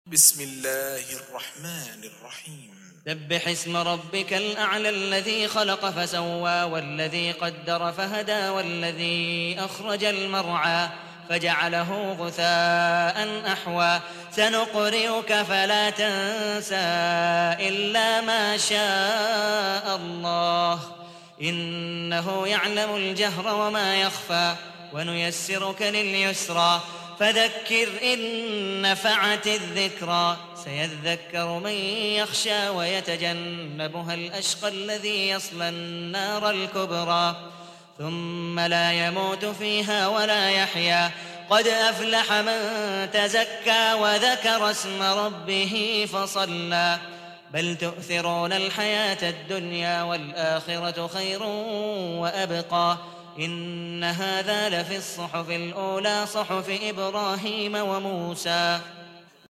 بسم الله الرحمن الرحيم سبح اسم ربك الأعلى الذي خلق فسوى والذي قدر فهدى والذي أخرج المرعى فجعله غثاء أحوى سنقرئك فلا تنسى إلا ما شاء الله إنه يعلم الجهر وما يخفى ونيسرك لليسرى فذكر إن نفعت الذكرى سيذكر من يخشى ويتجنبها الأشقى الذي يصلى النار الكبرى ثم لا يموت فيها ولا يحيا قد أفلح من تزكى وذكر اسم ربه فصلى بل تؤثرون الحياة الدنيا والآخرة خير وأبقى إن هذا لفي الصحف الأولى صحف إبراهيم وموسى